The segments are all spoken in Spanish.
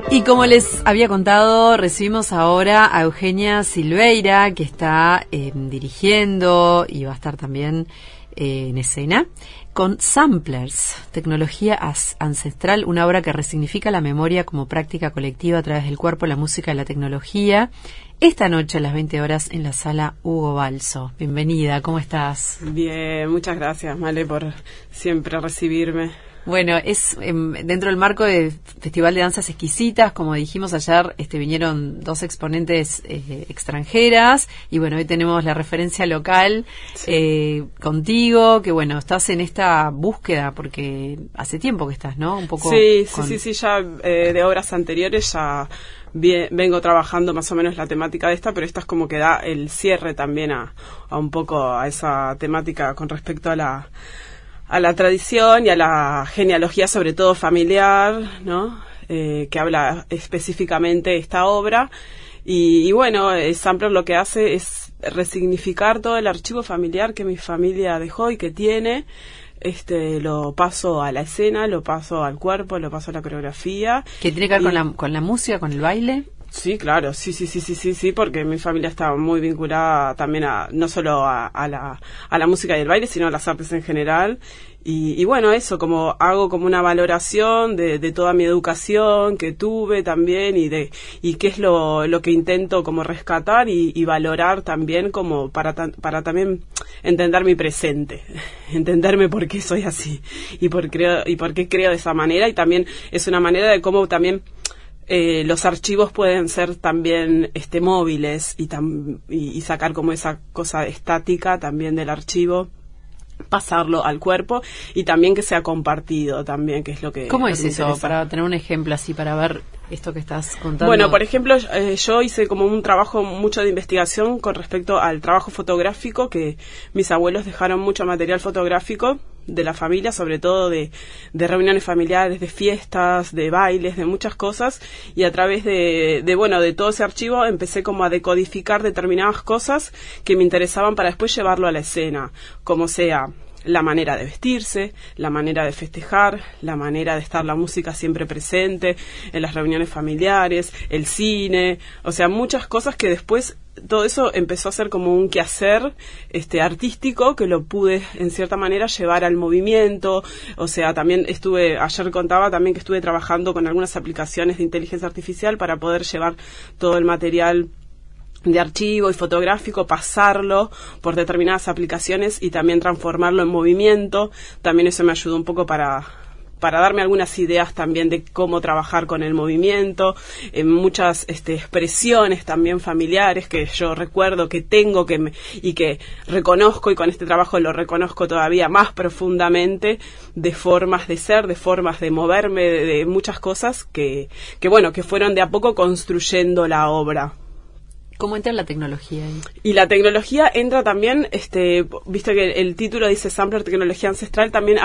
Y como les había contado, recibimos ahora a Eugenia Silveira, que está dirigiendo y va a estar también en escena, con Samplers, tecnología ancestral, una obra que resignifica la memoria como práctica colectiva a través del cuerpo, la música y la tecnología. Esta noche a las 20 horas en la sala Hugo Balso. Bienvenida, ¿cómo estás? Bien, muchas gracias, Male, por siempre recibirme. Bueno, es dentro del marco del Festival de Danzas Exquisitas, como dijimos ayer, vinieron dos exponentes extranjeras y bueno, hoy tenemos la referencia local contigo, que bueno, estás en esta búsqueda porque hace tiempo que estás, ¿no? Un poco. Sí, ya de obras anteriores ya vengo trabajando más o menos la temática de esta, pero esta es como que da el cierre también a un poco a esa temática con respecto a la tradición y a la genealogía, sobre todo familiar, ¿no? Que habla específicamente esta obra. Y bueno, Sampler lo que hace es resignificar todo el archivo familiar que mi familia dejó y que tiene. Lo paso a la escena, lo paso al cuerpo, lo paso a la coreografía. ¿Que tiene que ver con la música, con el baile? Sí, claro, sí, porque mi familia está muy vinculada también no solo a la música y el baile, sino a las artes en general. Y bueno, eso, como hago como una valoración de toda mi educación que tuve también y qué es lo que intento como rescatar y valorar también como para también entender mi presente, entenderme por qué soy así y por qué creo de esa manera, y también es una manera de cómo también los archivos pueden ser también móviles y sacar como esa cosa estática también del archivo, pasarlo al cuerpo y también que sea compartido también, que es lo que... ¿Cómo es eso? Interesa. Para tener un ejemplo así, para ver esto que estás contando. Bueno, por ejemplo, yo hice como un trabajo mucho de investigación con respecto al trabajo fotográfico, que mis abuelos dejaron mucho material fotográfico de la familia, sobre todo de reuniones familiares, de fiestas, de bailes, de muchas cosas, y a través de todo ese archivo empecé como a decodificar determinadas cosas que me interesaban para después llevarlo a la escena, como sea la manera de vestirse, la manera de festejar, la manera de estar la música siempre presente en las reuniones familiares, el cine, o sea, muchas cosas que después todo eso empezó a ser como un quehacer artístico que lo pude en cierta manera llevar al movimiento. O sea, también ayer contaba también que estuve trabajando con algunas aplicaciones de inteligencia artificial para poder llevar todo el material de archivo y fotográfico, pasarlo por determinadas aplicaciones y también transformarlo en movimiento. También eso me ayudó un poco para darme algunas ideas también de cómo trabajar con el movimiento, en muchas expresiones también familiares que yo recuerdo que tengo y que reconozco, y con este trabajo lo reconozco todavía más profundamente, de formas de ser, de formas de moverme, de muchas cosas que fueron de a poco construyendo la obra. ¿Cómo entra la tecnología ahí? Y la tecnología entra también, visto que el título dice Sampler, tecnología ancestral, también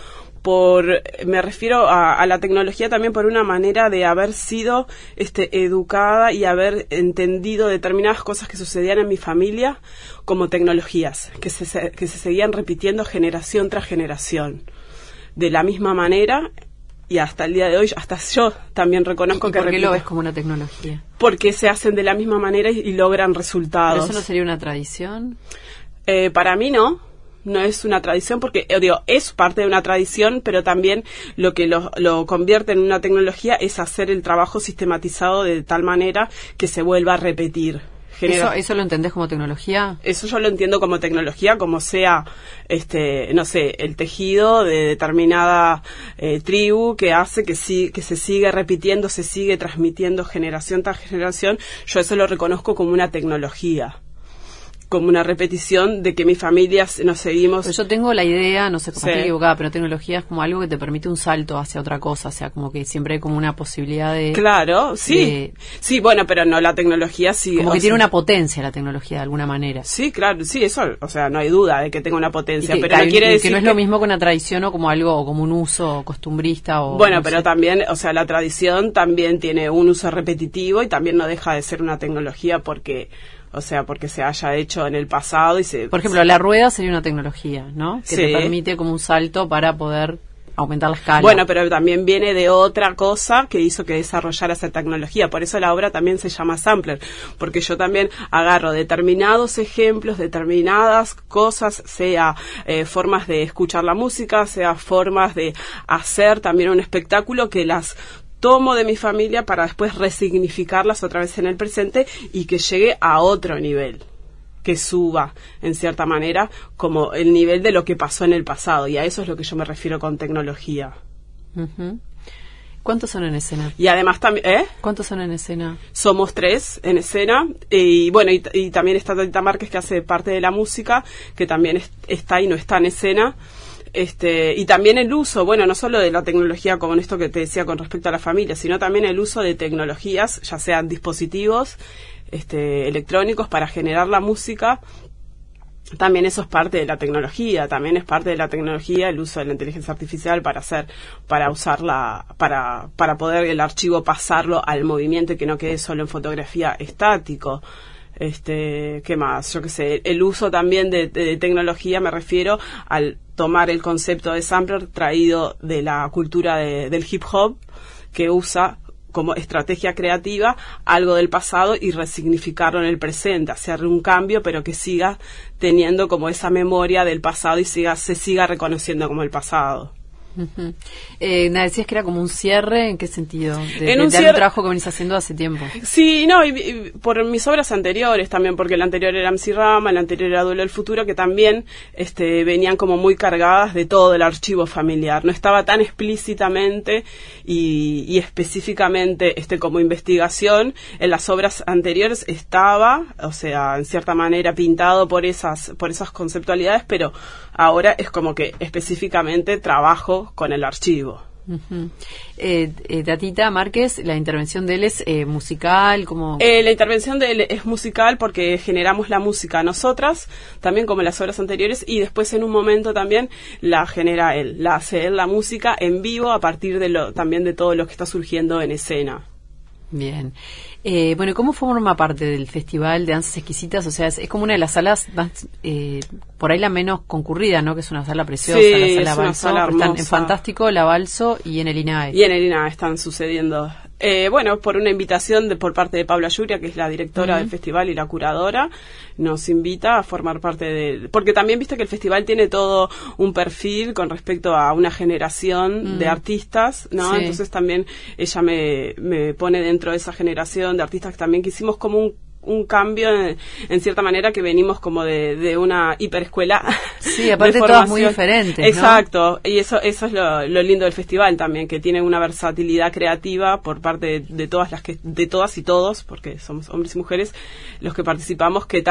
me refiero a la tecnología también por una manera de haber sido educada y haber entendido determinadas cosas que sucedían en mi familia como tecnologías, que se seguían repitiendo generación tras generación, de la misma manera. Y hasta el día de hoy, hasta yo también reconozco que... ¿Por qué lo ves como una tecnología? Porque se hacen de la misma manera y logran resultados. ¿Pero eso no sería una tradición? Para mí no es una tradición, porque es parte de una tradición, pero también lo que lo convierte en una tecnología es hacer el trabajo sistematizado de tal manera que se vuelva a repetir. ¿Eso lo entendés como tecnología? Eso yo lo entiendo como tecnología, como sea, el tejido de determinada tribu que hace que se sigue repitiendo, se sigue transmitiendo generación tras generación. Yo eso lo reconozco como una tecnología, como una repetición de que mi familia nos seguimos. Pero yo tengo la idea, no sé cómo estoy equivocada, pero tecnología es como algo que te permite un salto hacia otra cosa, o sea, como que siempre hay como una posibilidad de... Claro, sí. Sí, bueno, pero no, la tecnología sí... Como que tiene una potencia la tecnología de alguna manera. Sí, claro, sí, eso, o sea, no hay duda de que tenga una potencia, pero no quiere decir que no es lo mismo que una tradición o como algo, o como un uso costumbrista o... Bueno, pero también, o sea, la tradición también tiene un uso repetitivo y también no deja de ser una tecnología porque se haya hecho en el pasado y Por ejemplo, la rueda sería una tecnología, ¿no? Que te permite como un salto para poder aumentar la escala. Bueno, pero también viene de otra cosa que hizo que desarrollara esa tecnología. Por eso la obra también se llama sampler, porque yo también agarro determinados ejemplos, determinadas cosas, sea formas de escuchar la música, sea formas de hacer también un espectáculo, que las tomo de mi familia para después resignificarlas otra vez en el presente y que llegue a otro nivel, que suba, en cierta manera, como el nivel de lo que pasó en el pasado. Y a eso es lo que yo me refiero con tecnología. Uh-huh. ¿Cuántos son en escena? Y además también... ¿Cuántos son en escena? Somos 3 en escena. Y bueno, y también está Tatita Márquez, que hace parte de la música, que también está y no está en escena. Y también el uso, bueno, no solo de la tecnología como en esto que te decía con respecto a la familia, sino también el uso de tecnologías, ya sean dispositivos electrónicos para generar la música. También eso es parte de la tecnología, también es parte de la tecnología el uso de la inteligencia artificial para usarla, para poder el archivo pasarlo al movimiento y que no quede solo en fotografía estático. ¿Qué más? Yo qué sé, el uso también de tecnología, me refiero al tomar el concepto de sampler traído de la cultura del hip hop, que usa como estrategia creativa algo del pasado y resignificarlo en el presente, hacer un cambio, pero que siga teniendo como esa memoria del pasado y se siga reconociendo como el pasado. Uh-huh. Decías que era como un cierre, ¿en qué sentido? De un trabajo que venís haciendo hace tiempo. Sí, no, y por mis obras anteriores también, porque la anterior era MC Rama, la anterior era Duelo del Futuro, que también venían como muy cargadas de todo el archivo familiar. No estaba tan explícitamente y específicamente como investigación. En las obras anteriores estaba, o sea, en cierta manera pintado por esas conceptualidades, pero ahora es como que específicamente trabajo con el archivo. Uh-huh. Tatita Márquez, la intervención de él es musical, como... La intervención de él es musical porque generamos la música nosotras, también como en las obras anteriores, y después en un momento también la genera él, la hace él la música en vivo a partir también de todo lo que está surgiendo en escena. Bien. Bueno, ¿cómo forma parte del Festival de Danzas Exquisitas? O sea, es como una de las salas por ahí la menos concurrida, ¿no? Que es una sala preciosa, sí, la sala Balso. Están en Fantástico, la Balso y en el INAE. Y en el INAE están sucediendo. Bueno, por una invitación por parte de Paula Yuria, que es la directora del festival y la curadora, nos invita a formar parte de... Porque también viste que el festival tiene todo un perfil con respecto a una generación de artistas, ¿no? Sí. Entonces también ella me pone dentro de esa generación de artistas que también quisimos como un cambio en cierta manera, que venimos como de una hiperescuela. Sí, aparte todas muy diferentes, ¿no? Exacto, y eso es lo lindo del festival también, que tiene una versatilidad creativa por parte de todas y todos, porque somos hombres y mujeres los que participamos, que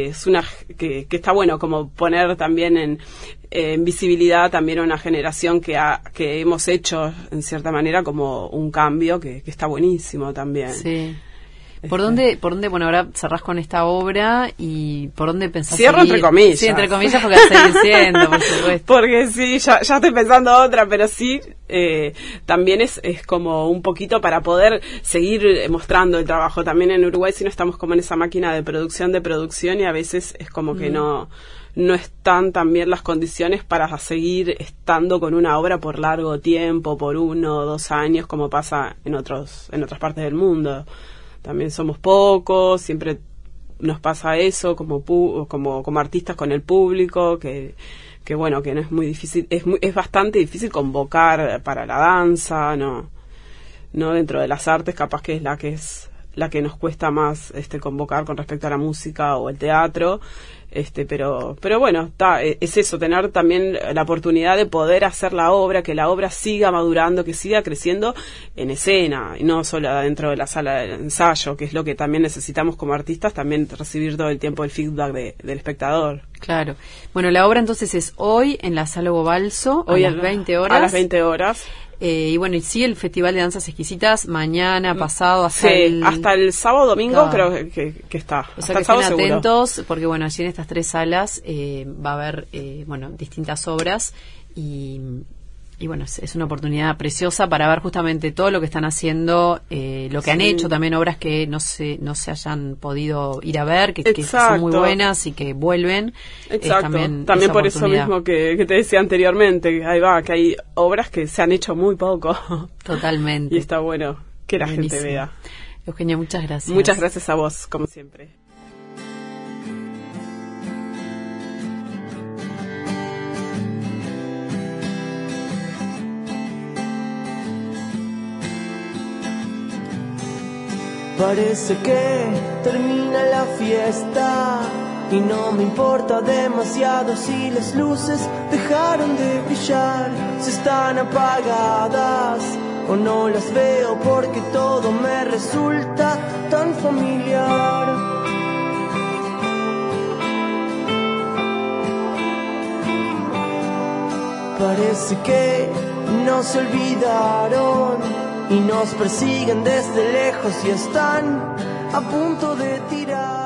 está bueno como poner también en visibilidad también a una generación que hemos hecho en cierta manera como un cambio que está buenísimo también. Sí. ¿Por dónde, bueno, ahora cerrás con esta obra y por dónde pensás Cierro seguir? Entre comillas. Sí, entre comillas, porque vas a seguir siendo, por supuesto. Porque sí, ya estoy pensando otra, pero sí, también es como un poquito para poder seguir mostrando el trabajo. También en Uruguay, si no estamos como en esa máquina de producción y a veces es como que no están también las condiciones para seguir estando con una obra por largo tiempo, por 1 o 2 años, como pasa en otras partes del mundo. También somos pocos, siempre nos pasa eso como artistas con el público, que bueno, que no es muy difícil, es bastante difícil convocar para la danza, no dentro de las artes, capaz que es la que nos cuesta más convocar con respecto a la música o el teatro. Pero bueno, es eso, tener también la oportunidad de poder hacer la obra, que la obra siga madurando, que siga creciendo en escena, y no solo dentro de la sala de ensayo, que es lo que también necesitamos como artistas, también recibir todo el tiempo el feedback del espectador. Claro. Bueno, la obra entonces es hoy en la Sala Hugo Balso, hoy a las 20 horas. A las 20 horas. Y bueno, y sí, el Festival de Danzas Exquisitas mañana, pasado, hasta hasta el sábado, domingo, creo que está. O sea, que estén atentos, porque bueno, allí en estas 3 salas va a haber, distintas obras y y bueno, es una oportunidad preciosa para ver justamente todo lo que están haciendo, lo que han hecho, también obras que no se hayan podido ir a ver, que son muy buenas y que vuelven. Exacto. También por eso mismo que te decía anteriormente, ahí va, que hay obras que se han hecho muy poco. Totalmente. Y está bueno que la gente vea. Eugenia, muchas gracias. Muchas gracias a vos, como siempre. Parece que termina la fiesta y no me importa demasiado si las luces dejaron de brillar, si están apagadas o no las veo porque todo me resulta tan familiar. Parece que no se olvidaron y nos persiguen desde lejos y están a punto de tirar.